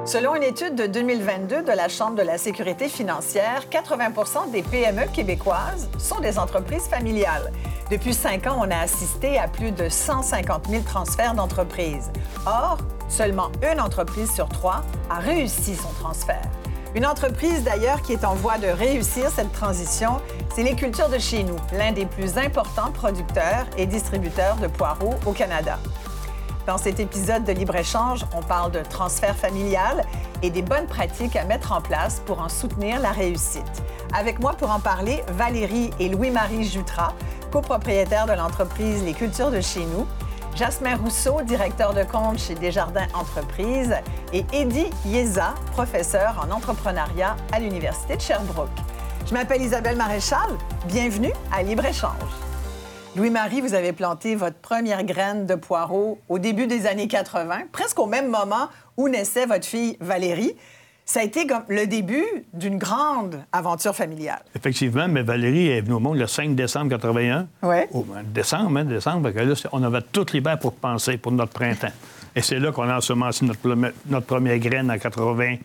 Selon une étude de 2022 de la Chambre de la sécurité financière, 80 des PME québécoises sont des entreprises familiales. Depuis 5 ans, on a assisté à plus de 150 000 transferts d'entreprises. Or, seulement une entreprise sur 3 a réussi son transfert. Une entreprise, d'ailleurs, qui est en voie de réussir cette transition, c'est Les Cultures de chez nous, l'un des plus importants producteurs et distributeurs de poireaux au Canada. Dans cet épisode de Libre-Échange, on parle de transfert familial et des bonnes pratiques à mettre en place pour en soutenir la réussite. Avec moi pour en parler, Valérie et Louis-Marie Jutras, copropriétaires de l'entreprise Les Cultures de chez nous, Jasmin Rousseau, directeur de compte chez Desjardins Entreprises, et Eddie Yeza, professeur en entrepreneuriat à l'Université de Sherbrooke. Je m'appelle Isabelle Maréchal. Bienvenue à Libre-Échange. Louis-Marie, vous avez planté votre première graine de poireau au début des années 80, presque au même moment où naissait votre fille Valérie. Ça a été comme le début d'une grande aventure familiale. Effectivement, mais Valérie est venue au monde le 5 décembre 81. Oui. Décembre. Fait que là, on avait tout l'hiver pour penser pour notre printemps. Et c'est là qu'on a ensemencé notre première graine en 82.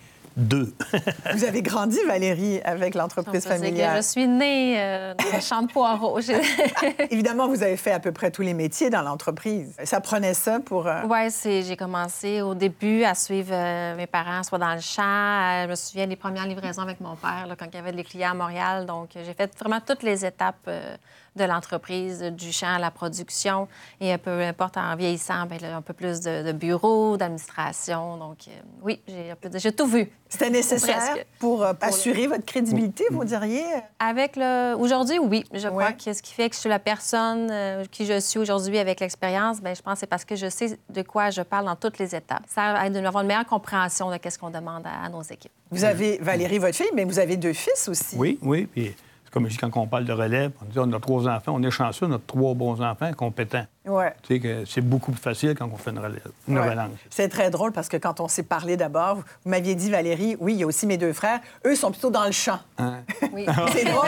Vous avez grandi, Valérie, avec l'entreprise familiale. Que je suis née dans le champ de poireaux. Évidemment, vous avez fait à peu près tous les métiers dans l'entreprise. Ça prenait ça pour... Oui, j'ai commencé au début à suivre mes parents, soit dans le champ. Je me souviens des premières livraisons avec mon père, là, quand il y avait des clients à Montréal. Donc, j'ai fait vraiment toutes les étapes de l'entreprise, du champ à la production. Et peu importe, en vieillissant, bien, là, un peu plus de bureau, d'administration. Donc, oui, j'ai tout vu. C'était nécessaire pour assurer votre crédibilité, vous diriez? Avec aujourd'hui, oui. Je crois que ce qui fait que je suis la personne qui je suis aujourd'hui avec l'expérience, bien, je pense que c'est parce que je sais de quoi je parle dans toutes les étapes. Ça aide d'avoir une meilleure compréhension de ce qu'on demande à nos équipes. Vous avez Valérie, votre fille, mais vous avez 2 fils aussi. Oui. Puis, comme je dis, quand on parle de relève, on dit on a 3 enfants, on est chanceux, on a 3 bons enfants compétents. Oui. Tu sais que c'est beaucoup plus facile quand on fait une relève, une relance. C'est très drôle parce que quand on s'est parlé d'abord, vous m'aviez dit, Valérie, oui, il y a aussi mes 2 frères. Eux sont plutôt dans le champ. Hein? Oui. C'est drôle.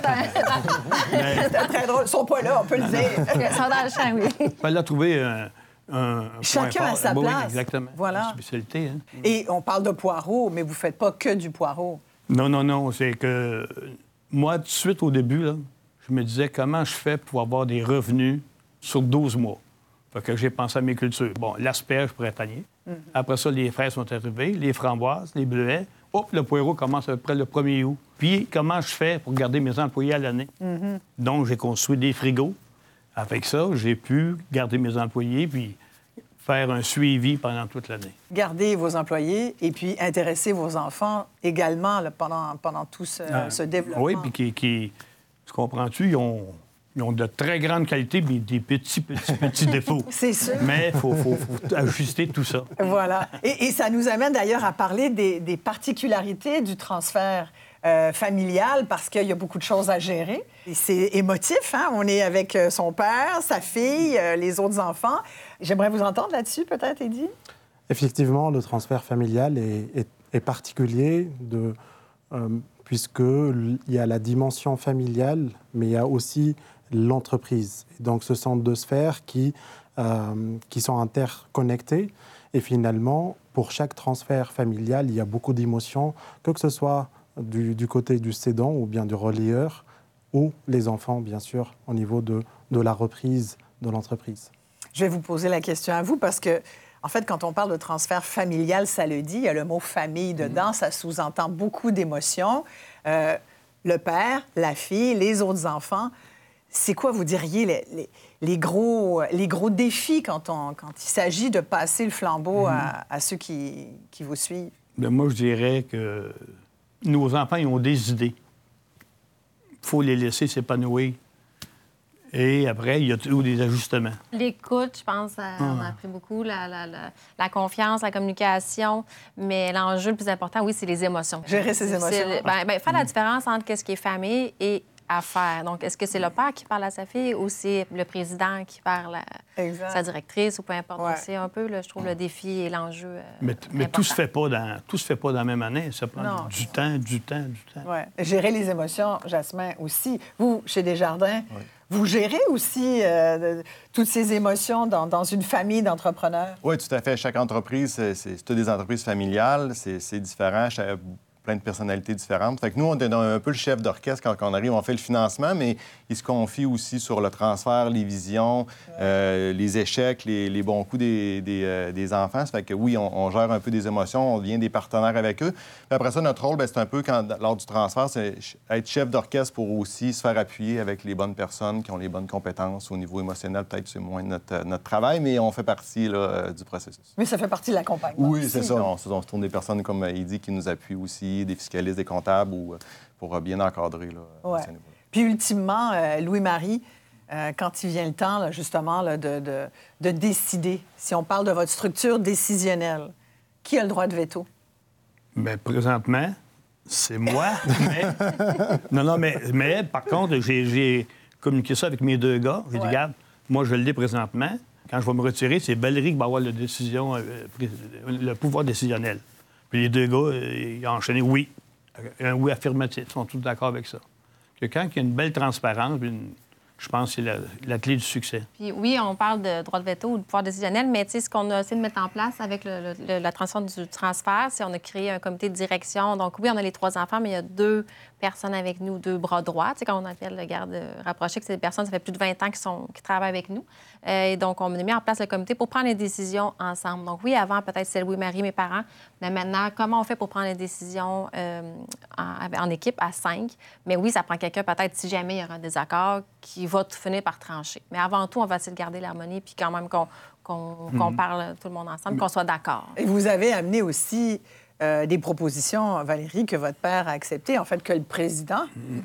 Mais... C'est très drôle. Ils sont pas là, on peut le dire. Ils sont dans le champ, oui. Il fallait trouver un chacun point à sa fort. place. Oui, exactement. Voilà. Une spécialité. Hein? Et on parle de poireaux, mais vous faites pas que du poireau. Non. C'est que moi, tout de suite au début, là, je me disais comment je fais pour avoir des revenus sur 12 mois. Fait que j'ai pensé à mes cultures. Bon, l'asperge printanier. Après ça, les fraises sont arrivées, les framboises, les bleuets. Hop, le poireau commence à peu près le 1er août. Puis, comment je fais pour garder mes employés à l'année? Donc, j'ai construit des frigos. Avec ça, j'ai pu garder mes employés puis faire un suivi pendant toute l'année. Garder vos employés et puis intéresser vos enfants également là, pendant tout ce développement. Oui, puis tu comprends-tu, ils ont de très grandes qualités, mais des petits défauts. C'est sûr. Mais il faut ajuster tout ça. Voilà. Et ça nous amène d'ailleurs à parler des particularités du transfert familial parce qu'il y a beaucoup de choses à gérer. Et c'est émotif, hein? On est avec son père, sa fille, les autres enfants. J'aimerais vous entendre là-dessus, peut-être, Eddie? Effectivement, le transfert familial est particulier puisqu'il y a la dimension familiale, mais il y a aussi l'entreprise. Donc, ce sont 2 sphères qui sont interconnectées. Et finalement, pour chaque transfert familial, il y a beaucoup d'émotions, que ce soit du côté du cédant ou bien du relayeur, ou les enfants, bien sûr, au niveau de la reprise de l'entreprise. Je vais vous poser la question à vous parce que, en fait, quand on parle de transfert familial, ça le dit, il y a le mot famille dedans, ça sous-entend beaucoup d'émotions. Le père, la fille, les autres enfants. C'est quoi, vous diriez, les gros défis quand il s'agit de passer le flambeau à ceux qui vous suivent? Bien, moi, je dirais que nos enfants, ils ont des idées. Il faut les laisser s'épanouir. Et après, il y a toujours des ajustements. L'écoute, je pense, on a appris beaucoup. La confiance, la communication. Mais l'enjeu le plus important, oui, c'est les émotions. Gérer ses émotions. Faire la différence entre ce qui est famille et affaires. Donc, est-ce que c'est le père qui parle à sa fille ou c'est le président qui parle à sa directrice ou peu importe. Ouais. C'est un peu, là, je trouve, le défi et l'enjeu Mais tout se fait pas dans la même année. Ça prend du temps. Ouais. Gérer les émotions, Jasmin, aussi. Vous, chez Desjardins, Vous gérez aussi toutes ces émotions dans une famille d'entrepreneurs? Oui, tout à fait. Chaque entreprise, c'est toutes des entreprises familiales. C'est différent. Plein de personnalités différentes. Fait que nous, on est un peu le chef d'orchestre quand on arrive. On fait le financement, mais il se confie aussi sur le transfert, les visions, les échecs, les bons coups des enfants. Ça fait que oui, on gère un peu des émotions, on devient des partenaires avec eux. Puis après ça, notre rôle, c'est un peu, lors du transfert, c'est être chef d'orchestre pour aussi se faire appuyer avec les bonnes personnes qui ont les bonnes compétences. Au niveau émotionnel, peut-être c'est moins notre travail, mais on fait partie là, du processus. Mais ça fait partie de l'accompagnement. Oui, c'est ça. On se tourne des personnes comme Heidi qui nous appuient aussi, des fiscalistes, des comptables, pour bien encadrer là, à ce niveau-là. Puis ultimement, Louis-Marie, quand il vient le temps, là, justement, là, de décider, si on parle de votre structure décisionnelle, qui a le droit de veto? Bien, présentement, c'est moi. mais par contre, j'ai communiqué ça avec mes 2 gars. J'ai dit, regarde, moi, je l'ai présentement. Quand je vais me retirer, c'est Valérie qui va avoir le pouvoir décisionnel. Puis les 2 gars, ils ont enchaîné oui. Un oui affirmatif. Ils sont tous d'accord avec ça. Que quand il y a une belle transparence, je pense que c'est la clé du succès. Puis oui, on parle de droit de veto ou de pouvoir décisionnel, mais tu sais, ce qu'on a essayé de mettre en place avec la transition du transfert, c'est qu'on a créé un comité de direction. Donc oui, on a les 3 enfants, mais il y a 2 personnes avec nous, 2 bras droits. Tu sais, quand on appelle le garde rapproché, que c'est des personnes, ça fait plus de 20 ans qui travaillent avec nous. Et donc, on a mis en place le comité pour prendre les décisions ensemble. Donc oui, avant, peut-être c'était Louis-Marie, mes parents, mais maintenant, comment on fait pour prendre les décisions en équipe à 5? Mais oui, ça prend quelqu'un, peut-être, si jamais il y aura un désaccord, qui va tout finir par trancher. Mais avant tout, on va essayer de garder l'harmonie, puis quand même qu'on parle tout le monde ensemble, qu'on soit d'accord. Et vous avez amené aussi des propositions, Valérie, que votre père a acceptées, en fait, que le président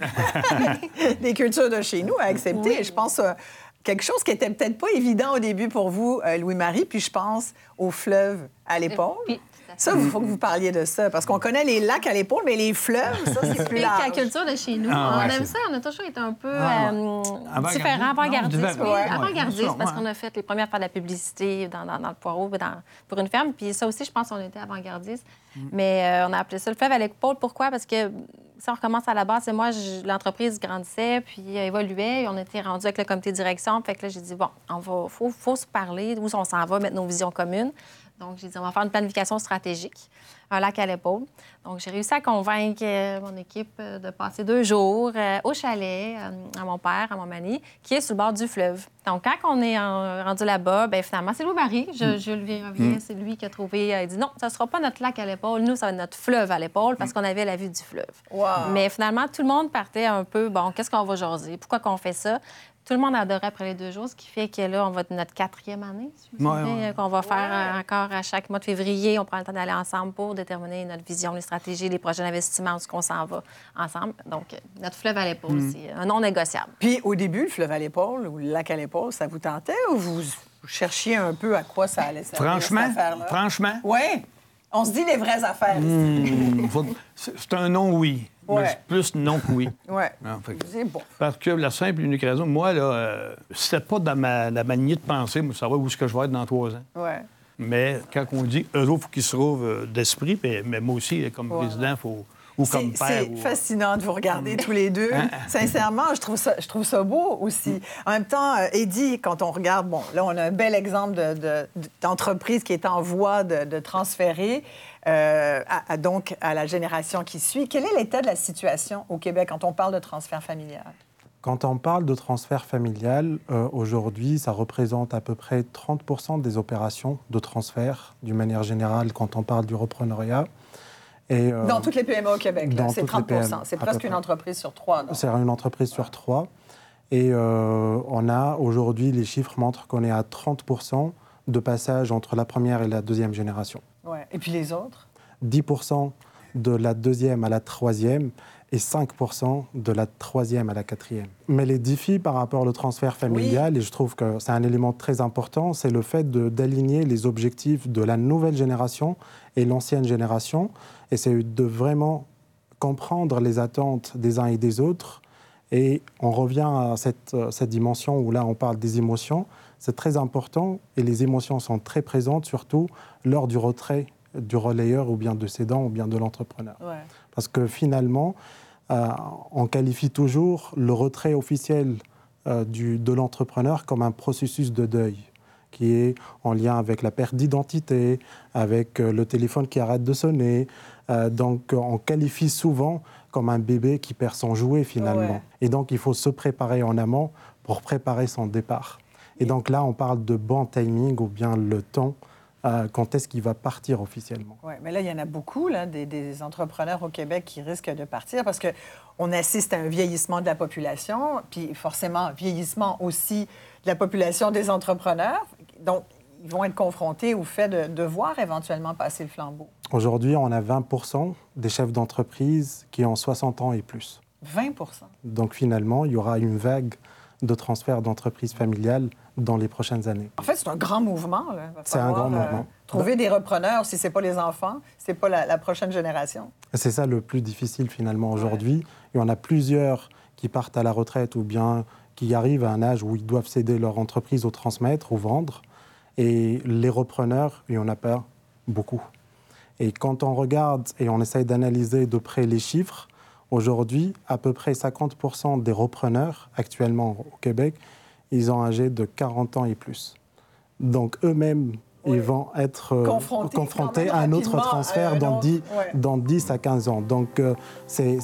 des cultures de chez nous a accepté. Oui. Et je pense quelque chose qui était peut-être pas évident au début pour vous, Louis-Marie, puis je pense au fleuve à l'épaule. Oui. Ça, il faut que vous parliez de ça, parce qu'on connaît les lacs à l'épaule, mais les fleuves, ça, c'est plus large. La culture de chez nous, Ah, on ouais, aime c'est- ça. On a toujours été un peu Avant-gardiste. différent, avant-gardiste. Non, Oui, ouais, avant-gardiste, ouais, parce ouais. qu'on a fait les premiers à faire de la publicité dans le poireau pour une ferme. Puis ça aussi, je pense qu'on était avant-gardiste. Mais on a appelé ça le fleuve à l'épaule. Pourquoi? Parce que si on recommence à la base, c'est moi, l'entreprise grandissait, puis évoluait. On était rendu avec le comité de direction. Fait que là, j'ai dit, bon, faut se parler, où on s'en va, mettre nos visions communes. Donc, j'ai dit, on va faire une planification stratégique, un lac à l'épaule. Donc, j'ai réussi à convaincre mon équipe de passer 2 jours au chalet à mon père, à mon mari, qui est sur le bord du fleuve. Donc, quand on est rendu là-bas, bien, finalement, c'est Louis-Marie. Je lui reviens, c'est lui qui a trouvé. Il dit non, ça ne sera pas notre lac à l'épaule. Nous, ça va être notre fleuve à l'épaule parce qu'on avait la vue du fleuve. Wow. Mais finalement, tout le monde partait un peu, bon, qu'est-ce qu'on va jaser? Pourquoi qu'on fait ça? Tout le monde adorait après les 2 jours, ce qui fait que là, on va être notre 4e année, si je me souviens, qu'on va faire encore à chaque mois de février. On prend le temps d'aller ensemble pour déterminer notre vision, les stratégies, les projets d'investissement, où est-ce qu'on s'en va ensemble. Donc, notre fleuve à l'épaule, c'est un non négociable. Puis au début, le fleuve à l'épaule ou le lac à l'épaule, ça vous tentait ou vous cherchiez un peu à quoi ça allait servir, cette affaire-là? Franchement, Oui. On se dit les vraies affaires. c'est un non oui. Ouais. Mais c'est plus non que oui. Oui. Non, fait que- C'est bon. Parce que la simple et unique raison, moi, là, c'était pas dans ma lignée de pensée, moi, savoir où est-ce que je vais être dans 3 ans. Oui. Mais quand on dit, eux autres, il faut qu'ils se trouvent d'esprit, mais moi aussi, comme président, il faut... Ou comme père. C'est ou- fascinant de vous regarder tous les deux. Sincèrement, je trouve ça beau aussi. En même temps, Eddie, quand on regarde, bon, là, on a un bel exemple d'entreprise qui est en voie de transférer donc à la génération qui suit. Quel est l'état de la situation au Québec quand on parle de transfert familial? Quand on parle de transfert familial, aujourd'hui, ça représente à peu près 30% des opérations de transfert, d'une manière générale, quand on parle du repreneuriat. Et, Dans toutes les PME au Québec, là, dans c'est toutes les 30 PME, C'est à peu presque près. une entreprise sur 3. donc. C'est une entreprise sur 3. Et on a aujourd'hui, les chiffres montrent qu'on est à 30% de passage entre la première et la deuxième génération. Ouais. Et puis les autres? 10% de la deuxième à la troisième et 5% de la troisième à la quatrième. Mais les défis par rapport au transfert familial, et je trouve que c'est un élément très important, c'est le fait d'aligner les objectifs de la nouvelle génération et l'ancienne génération. Et c'est de vraiment comprendre les attentes des uns et des autres. Et on revient à cette dimension où là, on parle des émotions. C'est très important et les émotions sont très présentes, surtout lors du retrait du relayeur ou bien de cédant ou bien de l'entrepreneur. Ouais. Parce que finalement, on qualifie toujours le retrait officiel de l'entrepreneur comme un processus de deuil qui est en lien avec la perte d'identité, avec le téléphone qui arrête de sonner. Donc, on qualifie souvent comme un bébé qui perd son jouet, finalement. Ouais. Et donc, il faut se préparer en amont pour préparer son départ. Et donc là, on parle de bon timing ou bien le temps, quand est-ce qu'il va partir officiellement. Oui, mais là, il y en a beaucoup, là, des entrepreneurs au Québec qui risquent de partir parce qu'on assiste à un vieillissement de la population, puis forcément, vieillissement aussi de la population des entrepreneurs. Donc, ils vont être confrontés au fait de devoir éventuellement passer le flambeau. Aujourd'hui, on a 20% des chefs d'entreprise qui ont 60 ans et plus. 20 Donc finalement, il y aura une vague de transfert d'entreprises familiales dans les prochaines années. En fait, c'est un grand mouvement. Là. C'est un grand mouvement. Trouver des repreneurs, si ce n'est pas les enfants, si ce n'est pas la prochaine génération. C'est ça le plus difficile finalement aujourd'hui. Il y en a plusieurs qui partent à la retraite ou bien qui arrivent à un âge où ils doivent céder leur entreprise ou transmettre ou vendre. Et les repreneurs, il n'y en a pas beaucoup. Et quand on regarde et on essaye d'analyser de près les chiffres, aujourd'hui, à peu près 50% des repreneurs actuellement au Québec, ils ont âgé de 40 ans et plus. Donc eux-mêmes, ils vont être confrontés à un autre transfert dans 10 à 15 ans. Donc c'est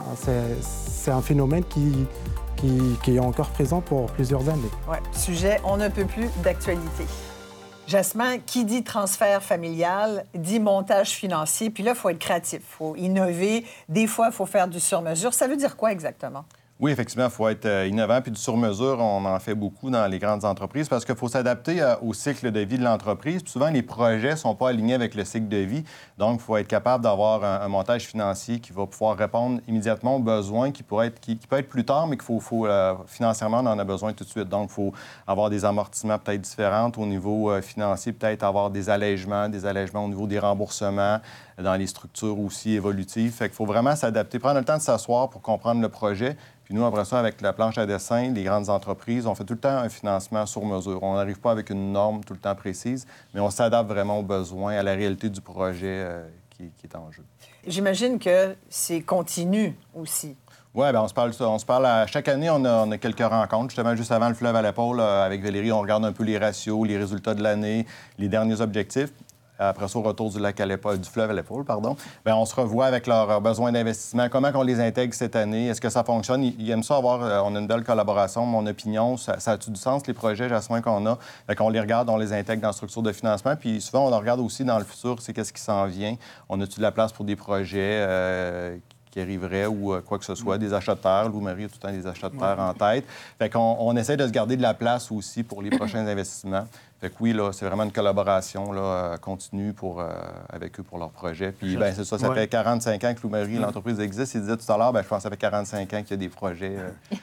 un phénomène qui est encore présent pour plusieurs années. Oui, sujet on ne peut plus d'actualité. Jasmin, qui dit transfert familial, dit montage financier. Puis là, il faut être créatif, il faut innover. Des fois, il faut faire du sur-mesure. Ça veut dire quoi exactement? Oui, effectivement, il faut être innovant. Puis du sur-mesure, on en fait beaucoup dans les grandes entreprises parce qu'il faut s'adapter au cycle de vie de l'entreprise. Puis souvent, les projets ne sont pas alignés avec le cycle de vie. Donc, il faut être capable d'avoir un montage financier qui va pouvoir répondre immédiatement aux besoins qui peut être plus tard, mais qu'il faut financièrement, on en a besoin tout de suite. Donc, il faut avoir des amortissements peut-être différents au niveau financier, peut-être avoir des allègements au niveau des remboursements, dans les structures aussi évolutives. Fait qu'il faut vraiment s'adapter, prendre le temps de s'asseoir pour comprendre le projet. Puis nous, après ça, avec la planche à dessin, les grandes entreprises, on fait tout le temps un financement sur mesure. On n'arrive pas avec une norme tout le temps précise, mais on s'adapte vraiment aux besoins, à la réalité du projet qui est en jeu. J'imagine que c'est continu aussi. Oui, bien, on se parle à chaque année, on a quelques rencontres. Justement, juste avant le fleuve à l'épaule, avec Valérie, on regarde un peu les ratios, les résultats de l'année, les derniers objectifs. Après ça, au retour du fleuve à l'épaule, bien, on se revoit avec leurs besoins d'investissement. Comment on les intègre cette année? Est-ce que ça fonctionne? Ils aiment ça avoir... on a une belle collaboration. Mon opinion, ça a-tu du sens, les projets, Jasmin, qu'on a? Fait qu'on les regarde, on les intègre dans la structure de financement. Puis souvent, on en regarde aussi dans le futur, c'est qu'est-ce qui s'en vient. On a-tu de la place pour des projets qui arriveraient ou quoi que ce soit, des achats de terre. Louis-Marie a tout le temps des achats de terre en tête. Fait qu'on essaie de se garder de la place aussi pour les prochains investissements. Fait que oui, là, c'est vraiment une collaboration là, continue avec eux pour leur projet. Puis, bien, c'est ça, ça fait 45 ans que Louis-Marie, l'entreprise existe. Il disait tout à l'heure, bien, je pense que ça fait 45 ans qu'il y a des projets.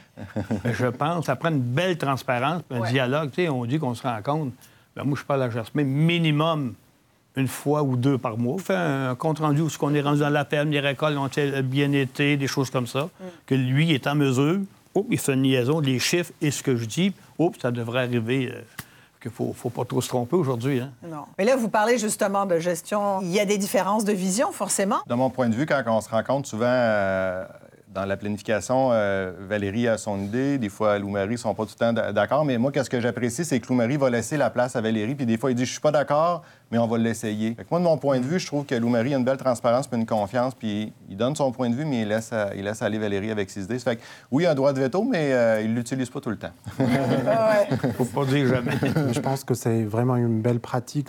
Je pense, ça prend une belle transparence, un dialogue. Tu sais, on dit qu'on se rencontre. Bien, moi, je parle à Jasmin minimum une fois ou deux par mois. On fait un compte-rendu où on est rendu dans la ferme, les récoltes ont bien été, des choses comme ça, que lui est en mesure, il fait une liaison, les chiffres et ce que je dis, ça devrait arriver, qu'il ne faut pas trop se tromper aujourd'hui. Hein? Non. Mais là, vous parlez justement de gestion. Il y a des différences de vision, forcément. De mon point de vue, quand on se rencontre souvent... dans la planification, Valérie a son idée. Des fois, Louis-Marie ne sont pas tout le temps d'accord. Mais moi, qu'est-ce que j'apprécie, c'est que Louis-Marie va laisser la place à Valérie. Puis des fois, il dit « Je suis pas d'accord, mais on va l'essayer. » Fait que moi, de mon point de vue, je trouve que Louis-Marie a une belle transparence puis une confiance. Puis il donne son point de vue, mais il laisse aller Valérie avec ses idées. Ça fait que oui, il a un droit de veto, mais il ne l'utilise pas tout le temps. Faut pas dire jamais. Je pense que c'est vraiment une belle pratique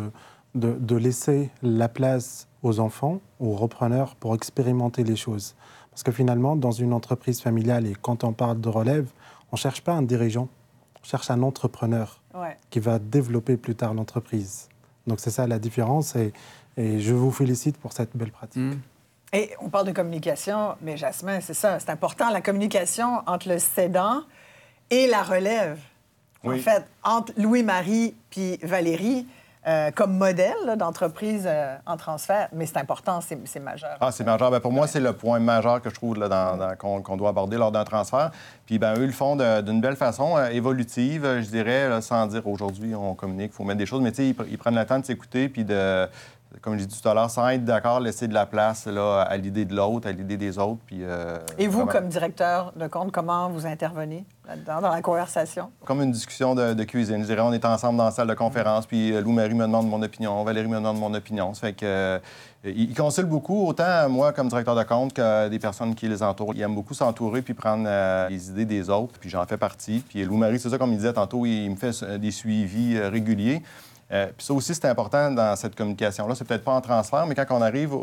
de laisser la place aux enfants, aux repreneurs, pour expérimenter les choses. Parce que finalement, dans une entreprise familiale, et quand on parle de relève, on ne cherche pas un dirigeant, on cherche un entrepreneur qui va développer plus tard l'entreprise. Donc c'est ça la différence et je vous félicite pour cette belle pratique. Et on parle de communication, mais Jasmin, c'est ça, c'est important, la communication entre le cédant et la relève. Oui. En fait, entre Louis-Marie puis Valérie, comme modèle là, d'entreprise en transfert, mais c'est important, c'est majeur. Ah, c'est majeur. Bien, pour moi, c'est le point majeur que je trouve là, qu'on doit aborder lors d'un transfert. Puis, bien, eux le font d'une belle façon, évolutive, je dirais, là, sans dire aujourd'hui, on communique, il faut mettre des choses, mais tu sais, ils prennent le temps de s'écouter puis de comme j'ai dit tout à l'heure, sans être d'accord, laisser de la place là, à l'idée de l'autre, à l'idée des autres. Puis, Et vous, vraiment, comme directeur de compte, comment vous intervenez là-dedans, dans la conversation? comme une discussion de cuisine. Je dirais, on est ensemble dans la salle de conférence, puis Lou-Marie me demande mon opinion, Valérie me demande mon opinion. Ça fait que, ils consultent beaucoup, autant moi comme directeur de compte que des personnes qui les entourent. Ils aiment beaucoup s'entourer puis prendre les idées des autres, puis j'en fais partie. Puis Lou-Marie, c'est ça, comme il disait tantôt, il me fait des suivis réguliers. Puis ça aussi, c'est important dans cette communication-là. C'est peut-être pas en transfert, mais quand on arrive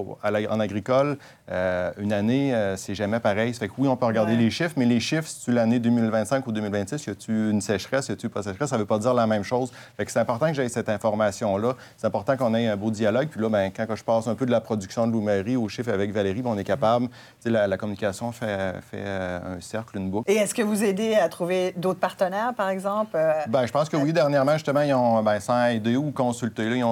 en agricole, une année, c'est jamais pareil. Ça fait que oui, on peut regarder les chiffres, mais les chiffres, si tu l'année 2025 ou 2026, y a-tu une sécheresse, y a-tu pas sécheresse, ça veut pas dire la même chose. Fait que c'est important que j'aie cette information-là. C'est important qu'on ait un beau dialogue. Puis là, ben, quand je passe un peu de la production de Lou-Marie aux chiffres avec Valérie, ben, on est capable, la communication fait un cercle, une boucle. Et est-ce que vous aidez à trouver d'autres partenaires, par exemple? Bien, je pense que oui. Dernièrement, justement, ils ont, sans aider ou consulter, là, ils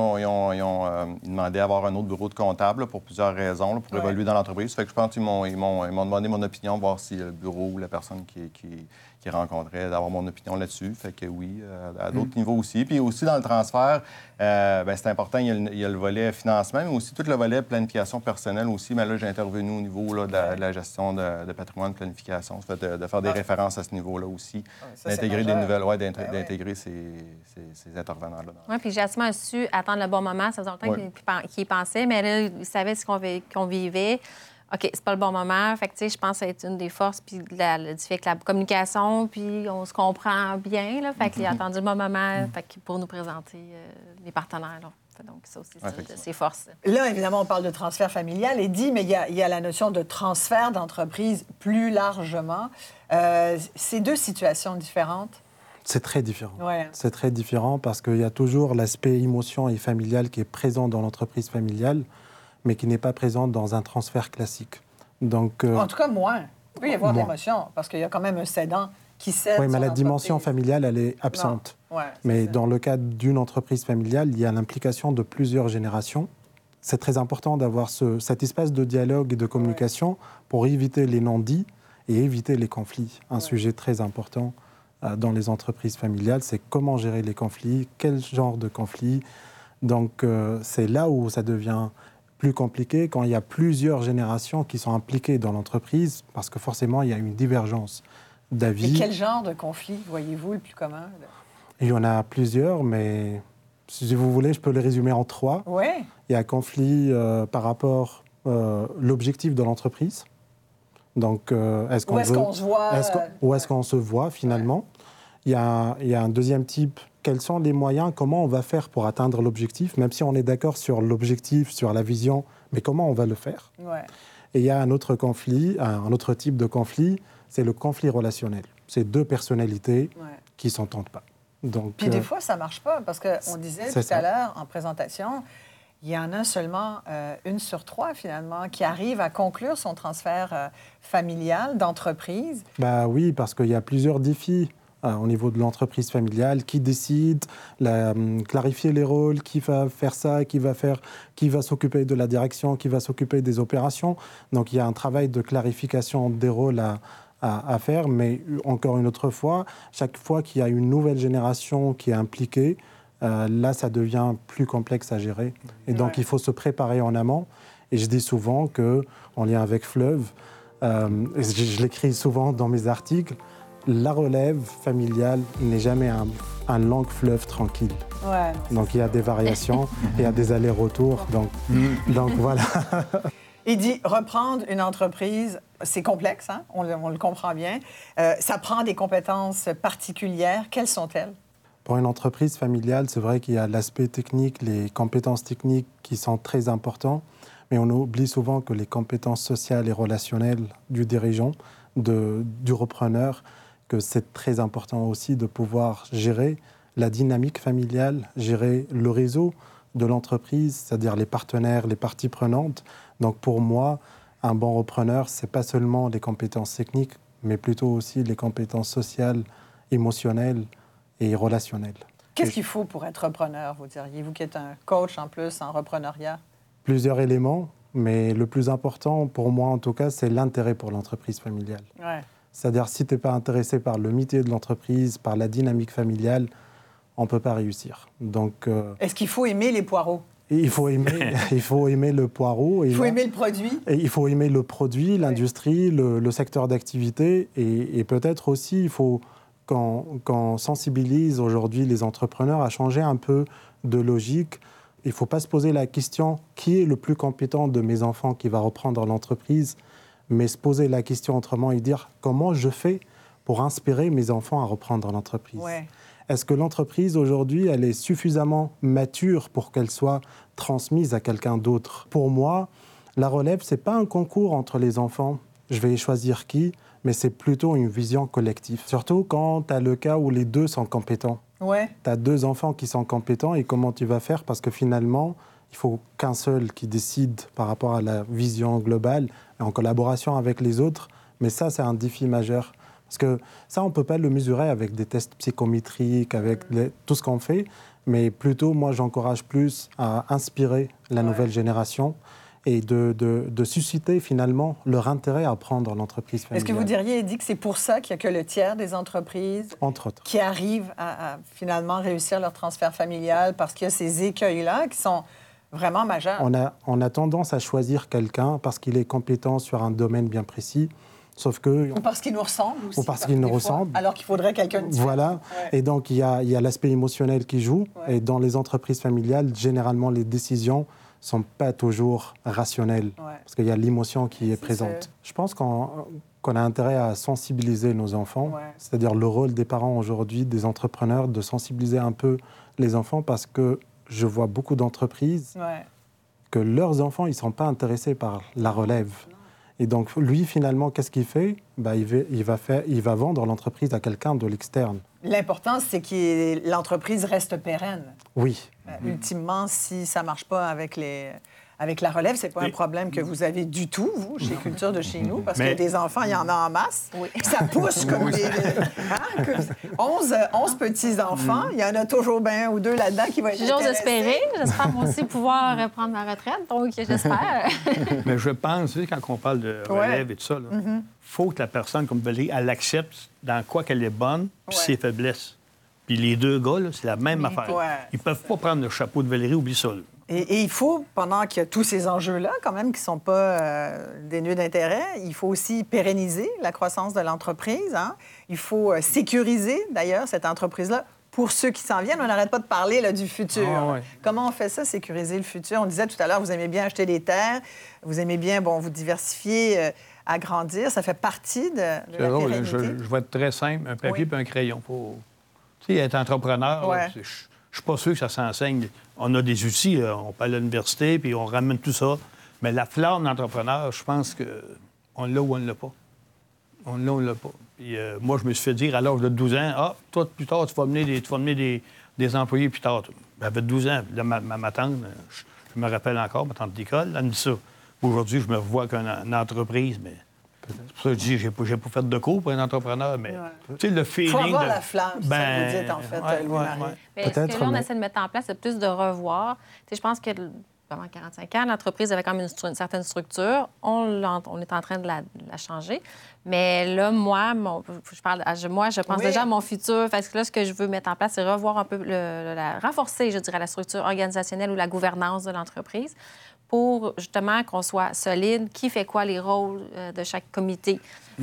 ont demandé à avoir un autre bureau de comptable là, pour plusieurs raisons, là, pour évoluer dans l'entreprise. Ça fait que je pense qu'ils m'ont demandé mon opinion, voir si le bureau ou la personne qui rencontrait, d'avoir mon opinion là-dessus. Fait que oui, à d'autres niveaux aussi. Puis aussi, dans le transfert, c'est important, il y a le volet financement, mais aussi tout le volet planification personnelle aussi. Mais là, j'ai intervenu au niveau là, de la gestion de patrimoine, planification. Ça fait de faire des références à ce niveau-là aussi, d'intégrer des nouvelles, d'intégrer ces intervenants-là. Oui, puis Jasmin a su attendre le bon moment. Ça faisait longtemps qu'il y pensait, mais là, il savait ce qu'on vivait. OK, c'est pas le bon moment. Fait que, tu sais, je pense que ça va être une des forces, puis du fait que la communication, puis on se comprend bien, là. Fait qu'il a attendu le bon moment pour nous présenter les partenaires, là. Donc, ça aussi, c'est ses forces. Là, évidemment, on parle de transfert familial, mais il y a la notion de transfert d'entreprise plus largement. C'est deux situations différentes. C'est très différent. Ouais. C'est très différent parce qu'il y a toujours l'aspect émotion et familial qui est présent dans l'entreprise familiale, mais qui n'est pas présent dans un transfert classique. Donc, en tout cas, moins. Il peut y avoir de moins. l'émotion parce qu'il y a quand même un cédant qui cède. Oui, mais la son dimension entreprise. familiale, elle est absente. Ouais, mais ça. dans le cadre d'une entreprise familiale, il y a l'implication de plusieurs générations. C'est très important d'avoir cet espace de dialogue et de communication pour éviter les non-dits et éviter les conflits. Un sujet très important dans les entreprises familiales, c'est comment gérer les conflits, quel genre de conflits. Donc, c'est là où ça devient plus compliqué quand il y a plusieurs générations qui sont impliquées dans l'entreprise, parce que forcément, il y a une divergence d'avis. Et quel genre de conflit voyez-vous le plus commun? Il y en a plusieurs, mais si vous voulez, je peux les résumer en 3. Oui. Il y a un conflit par rapport à l'objectif de l'entreprise. Donc, est-ce qu'on se voit? Où est-ce qu'on se voit, finalement? Il y a un deuxième type. Quels sont les moyens? Comment on va faire pour atteindre l'objectif? Même si on est d'accord sur l'objectif, sur la vision, mais comment on va le faire? Ouais. Et il y a un autre conflit, un autre type de conflit, c'est le conflit relationnel. C'est deux personnalités qui ne s'entendent pas. Donc, puis des fois, ça ne marche pas, parce qu'on disait tout à l'heure, en présentation, il y en a seulement 1 sur 3, finalement, qui arrive à conclure son transfert familial d'entreprise. Bah oui, parce qu'il y a plusieurs défis au niveau de l'entreprise familiale. Qui décide, clarifier les rôles, qui va faire ça, qui va s'occuper de la direction, qui va s'occuper des opérations. Donc il y a un travail de clarification des rôles à faire, mais encore une autre fois, chaque fois qu'il y a une nouvelle génération qui est impliquée, là, ça devient plus complexe à gérer. Et donc, il faut se préparer en amont. Et je dis souvent qu'en lien avec Fleuve, je l'écris souvent dans mes articles, la relève familiale n'est jamais un long fleuve tranquille. Ouais, donc, il y a des variations, il y a des allers-retours. Donc voilà. Il dit reprendre une entreprise, c'est complexe, hein? On le comprend bien. Ça prend des compétences particulières. Quelles sont-elles? Pour une entreprise familiale, c'est vrai qu'il y a l'aspect technique, les compétences techniques qui sont très importantes, mais on oublie souvent que les compétences sociales et relationnelles du dirigeant, du repreneur, que c'est très important aussi de pouvoir gérer la dynamique familiale, gérer le réseau de l'entreprise, c'est-à-dire les partenaires, les parties prenantes. Donc pour moi, un bon repreneur, ce n'est pas seulement les compétences techniques, mais plutôt aussi les compétences sociales, émotionnelles et relationnelles. Qu'est-ce qu'il faut pour être repreneur, vous diriez? Vous qui êtes un coach en plus en repreneuriat. Plusieurs éléments, mais le plus important pour moi en tout cas, c'est l'intérêt pour l'entreprise familiale. Ouais. C'est-à-dire si tu n'es pas intéressé par le métier de l'entreprise, par la dynamique familiale, on ne peut pas réussir. Donc, est-ce qu'il faut aimer les poireaux? il faut aimer le poireau. Il faut aimer le produit. Et il faut aimer le produit, l'industrie, le secteur d'activité. Et peut-être aussi, il faut qu'on sensibilise aujourd'hui les entrepreneurs à changer un peu de logique. Il ne faut pas se poser la question qui est le plus compétent de mes enfants qui va reprendre l'entreprise, mais se poser la question autrement et dire comment je fais pour inspirer mes enfants à reprendre l'entreprise. Ouais. Est-ce que l'entreprise aujourd'hui, elle est suffisamment mature pour qu'elle soit transmise à quelqu'un d'autre? Pour moi, la relève, ce n'est pas un concours entre les enfants. Je vais choisir qui, mais c'est plutôt une vision collective. Surtout quand tu as le cas où les deux sont compétents. Ouais. Tu as deux enfants qui sont compétents et comment tu vas faire? Parce que finalement, il faut qu'un seul qui décide par rapport à la vision globale et en collaboration avec les autres. Mais ça, c'est un défi majeur. Parce que ça, on ne peut pas le mesurer avec des tests psychométriques, avec tout ce qu'on fait. Mais plutôt, moi, j'encourage plus à inspirer la nouvelle génération et de susciter finalement leur intérêt à prendre l'entreprise familiale. Est-ce que vous diriez, Eddy, que c'est pour ça qu'il n'y a que le tiers des entreprises entre autres qui arrivent à finalement réussir leur transfert familial parce qu'il y a ces écueils-là qui sont vraiment majeurs? On a tendance à choisir quelqu'un parce qu'il est compétent sur un domaine bien précis. Sauf que... Ou parce qu'il nous ressemble aussi. Ou parce qu'il nous ressemble. Alors qu'il faudrait quelqu'un de différent. Voilà. Ouais. Et donc, il y a l'aspect émotionnel qui joue. Ouais. Et dans les entreprises familiales, généralement, les décisions ne sont pas toujours rationnelles. Ouais. Parce qu'il y a l'émotion qui est présente. Je pense qu'on a intérêt à sensibiliser nos enfants. Ouais. C'est-à-dire le rôle des parents aujourd'hui, des entrepreneurs, de sensibiliser un peu les enfants parce que je vois beaucoup d'entreprises que leurs enfants, ils ne sont pas intéressés par la relève. Et donc, lui, finalement, qu'est-ce qu'il fait? Il va vendre l'entreprise à quelqu'un de l'externe. L'important, c'est que l'entreprise reste pérenne. Oui. Ultimement, si ça ne marche pas avec la relève, ce n'est pas un problème que vous avez du tout, vous, chez Culture de chez nous, parce que des enfants, il y en a en masse. Oui. Ça pousse comme des... 11 petits-enfants, il y en a toujours bien un ou deux là-dedans qui vont être J'ose espérer. J'espère moi aussi pouvoir prendre ma retraite, donc j'espère. Mais je pense, quand on parle de relève et tout ça, il faut que la personne, comme Valérie, elle accepte dans quoi qu'elle est bonne, puis ses faiblesses. Puis les deux gars, là, c'est la même affaire. Ils ne peuvent pas prendre le chapeau de Valérie, oublie ça. Là. Et il faut, pendant qu'il y a tous ces enjeux-là, quand même, qui ne sont pas dénués d'intérêt, il faut aussi pérenniser la croissance de l'entreprise. Hein? Il faut sécuriser, d'ailleurs, cette entreprise-là. Pour ceux qui s'en viennent, on n'arrête pas de parler là, du futur. Comment on fait ça, sécuriser le futur? On disait tout à l'heure, vous aimez bien acheter des terres, vous aimez bien, vous diversifier, agrandir. Ça fait partie de la pérennité. Je vais être très simple, un papier et un crayon. Pour... Tu sais, être entrepreneur, je ne suis pas sûr que ça s'enseigne. On a des outils, là. On peut aller à l'université, puis on ramène tout ça. Mais la flamme d'entrepreneur, je pense qu'on l'a ou on ne l'a pas. On l'a ou on ne l'a pas. Puis, moi, je me suis fait dire à l'âge de 12 ans, toi, plus tard, tu vas mener des employés plus tard. J'avais 12 ans. Là, ma tante, je me rappelle encore, ma tante d'école, elle me dit ça. Aujourd'hui, je me vois comme une entreprise, mais... C'est pour ça que je dis, j'ai pas fait de cours pour un entrepreneur, mais tu sais, le feeling... Il faut avoir la flamme, c'est ça que vous dites, en fait, Louis-Marie. Mais ce que là, on essaie de mettre en place, c'est plus de revoir. Tu sais, je pense que pendant 45 ans, l'entreprise avait quand même une certaine structure. On est en train de la changer. Mais là, je pense déjà à mon futur. Parce que là, ce que je veux mettre en place, c'est revoir un peu, renforcer, je dirais, la structure organisationnelle ou la gouvernance de l'entreprise pour, justement, qu'on soit solide. Qui fait quoi les rôles de chaque comité?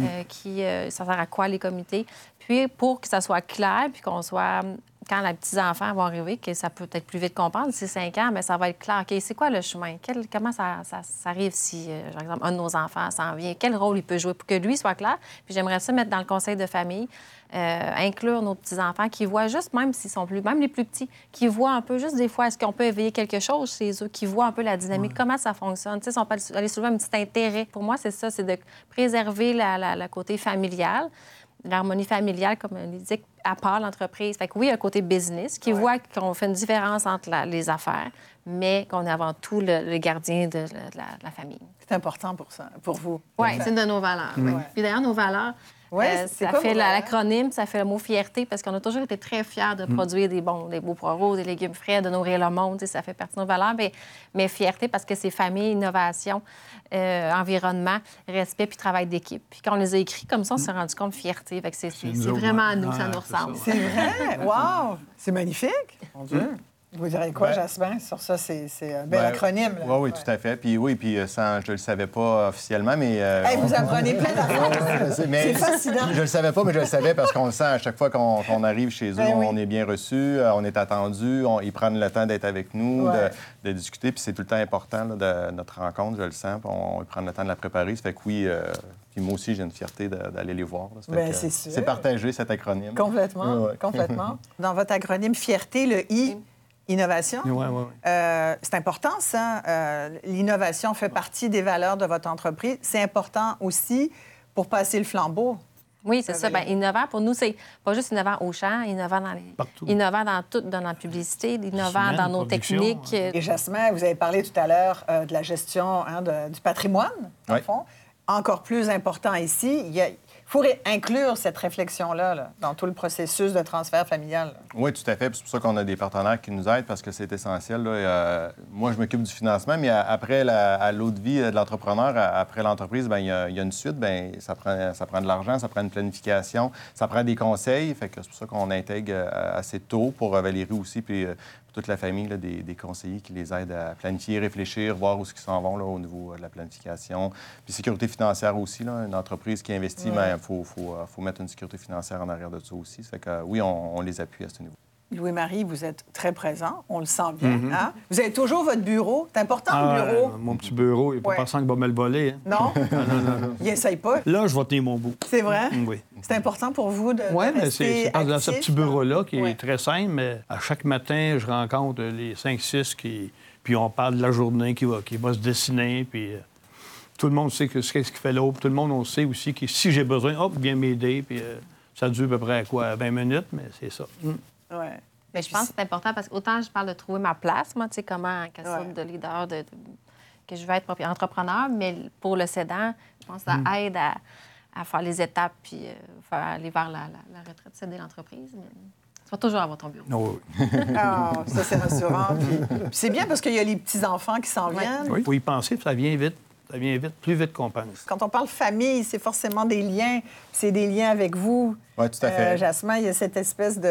Ça sert à quoi, les comités? Puis, pour que ça soit clair, puis qu'on soit... Quand les petits-enfants vont arriver, que ça peut être plus vite qu'on pense, c'est 5 ans, mais ça va être clair. OK, c'est quoi le chemin? Comment ça arrive si, par exemple, un de nos enfants s'en vient? Quel rôle il peut jouer pour que lui soit clair? Puis j'aimerais ça mettre dans le conseil de famille, inclure nos petits-enfants qui voient juste, même s'ils sont même les plus petits, qui voient un peu, juste des fois, est-ce qu'on peut éveiller quelque chose chez eux, qui voient un peu la dynamique, comment ça fonctionne. Tu sais, si on peut aller soulever un petit intérêt. Pour moi, c'est ça, c'est de préserver le côté familial. L'harmonie familiale, comme on dit, à part l'entreprise. Fait que oui, un côté business qui voit qu'on fait une différence entre les affaires, mais qu'on est avant tout le gardien de la famille. C'est important pour ça, pour vous. Oui, c'est une de nos valeurs. Puis d'ailleurs, nos valeurs, ça fait l'acronyme, ça fait le mot fierté, parce qu'on a toujours été très fiers de produire des beaux poireaux, des légumes frais, de nourrir le monde. Ça fait partie de nos valeurs. Mais fierté parce que c'est famille, innovation, environnement, respect puis travail d'équipe. Puis quand on les a écrits comme ça, on s'est rendu compte de fierté. Fait que c'est vraiment à nous, ça nous ressemble. C'est vrai? Wow! C'est magnifique! Mon Dieu! Vous direz quoi, Ben, Jasmin? Sur ça, c'est un bel acronyme. Oui, tout à fait. Puis ça, je ne le savais pas officiellement, mais... Hey, vous apprenez plein d'affaires. C'est fascinant. Je ne le savais pas, mais je le savais parce qu'on le sent à chaque fois qu'on arrive chez eux, Ben oui. on est bien reçu, on est attendu, ils prennent le temps d'être avec nous, Ouais. de discuter, puis c'est tout le temps important là, de notre rencontre, je le sens, puis ils prennent le temps de la préparer. Ça fait que oui, puis moi aussi, j'ai une fierté d'aller les voir. Là. Ça fait Ben, que, c'est sûr. c'est partagé, cet acronyme. Complètement, Ouais. complètement. Dans votre acronyme fierté, le I, innovation. Oui, oui. C'est important, ça. L'innovation fait partie des valeurs de votre entreprise. C'est important aussi pour passer le flambeau. Oui, c'est ça. Bien, innovant, pour nous, c'est pas juste innovant au champ, innovant Partout. innovant dans la publicité, innovant Semaine, dans nos production, techniques. Et Jasmin, vous avez parlé tout à l'heure de la gestion du patrimoine, dans le Oui. fond. Encore plus important ici, il faut inclure cette réflexion-là là, dans tout le processus de transfert familial. Là. Oui, tout à fait. Puis c'est pour ça qu'on a des partenaires qui nous aident parce que c'est essentiel. Là. Moi, je m'occupe du financement, mais après, à l'autre vie de l'entrepreneur, après l'entreprise, bien, il y a une suite. Bien, ça prend de l'argent, ça prend une planification, ça prend des conseils. Fait que c'est pour ça qu'on intègre assez tôt pour Valérie aussi, puis toute la famille, là, des conseillers qui les aident à planifier, réfléchir, voir où ils s'en vont là, au niveau de la planification. Puis sécurité financière aussi. Là, une entreprise qui investit, bien, faut mettre une sécurité financière en arrière de ça aussi. Ça fait que oui, on les appuie à ce niveau. Louis-Marie, vous êtes très présent, on le sent bien. Hein? Vous avez toujours votre bureau. C'est important, le bureau. Mon petit bureau, il n'y a pas Ouais. personne qui va me le voler. Hein. Non? Non. Il n'essaye pas. Là, je vais tenir mon bout. C'est vrai? Oui. C'est important pour vous de Oui, mais rester c'est parce que dans ce actif, petit bureau-là qui Ouais. est très simple, mais à chaque matin, je rencontre les 5-6 puis on parle de la journée qui va se dessiner, puis tout le monde sait qu'est-ce qu'il fait l'autre. Tout le monde, on sait aussi que si j'ai besoin, hop, viens m'aider, puis ça dure à peu près, 20 minutes, mais c'est ça. Ouais. Mais je pense que c'est important parce que autant je parle de trouver ma place, moi, tu sais, comment, quelle Ouais. sorte de leader que je veux être entrepreneur, mais pour le cédant, je pense que ça aide à faire les étapes puis aller vers la retraite, céder l'entreprise. Mais tu vas toujours avoir ton bureau. Oh, Ah, ça, c'est rassurant. Puis c'est bien parce qu'il y a les petits-enfants qui s'en viennent. oui, il faut y penser, puis ça vient vite. Ça vient vite, plus vite qu'on pense. Quand on parle famille, c'est forcément des liens. C'est des liens avec vous. Oui, tout à fait. Jasmin, il y a cette espèce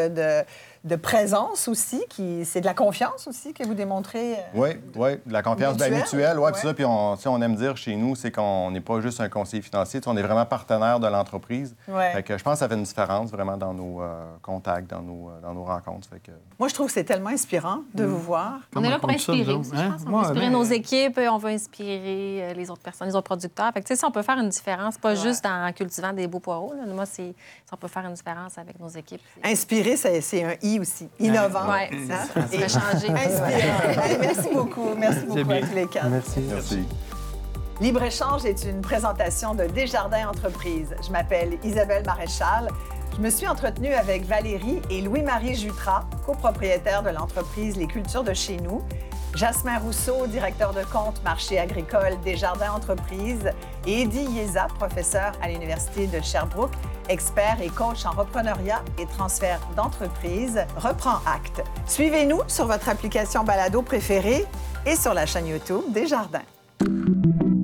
de présence aussi, c'est de la confiance aussi que vous démontrez. Oui, de la confiance mutuelle. Oui, Ouais. puis ça, puis on aime dire chez nous, c'est qu'on n'est pas juste un conseiller financier, on est vraiment partenaire de l'entreprise. Ouais. Fait que je pense que ça fait une différence vraiment dans nos contacts, dans nos rencontres. Fait que... Moi, je trouve que c'est tellement inspirant de vous voir. On est là pour Comment ça, inspirer nous aussi, autres, je hein? pense. On veut inspirer nos équipes, on veut inspirer les autres personnes, les autres producteurs. Fait que, tu sais, si on peut faire une différence, pas juste en cultivant des beaux poireaux. Là. Moi, si on peut faire une différence avec nos équipes. Inspirer, c'est un I aussi. Innovant. Oui, Hein? ça serait changé. Inspirant. Hey, merci beaucoup. Merci beaucoup à bien. tous les quatre. Merci. Merci. Libre-échange est une présentation de Desjardins Entreprises. Je m'appelle Isabelle Maréchal. Je me suis entretenue avec Valérie et Louis-Marie Jutras, copropriétaires de l'entreprise Les Cultures de chez nous, Jasmin Rousseau, directeur de compte marché agricole Desjardins Entreprises, et Eddie Yeza, professeur à l'Université de Sherbrooke, expert et coach en repreneuriat et transfert d'entreprise, reprend acte. Suivez-nous sur votre application balado préférée et sur la chaîne YouTube Desjardins.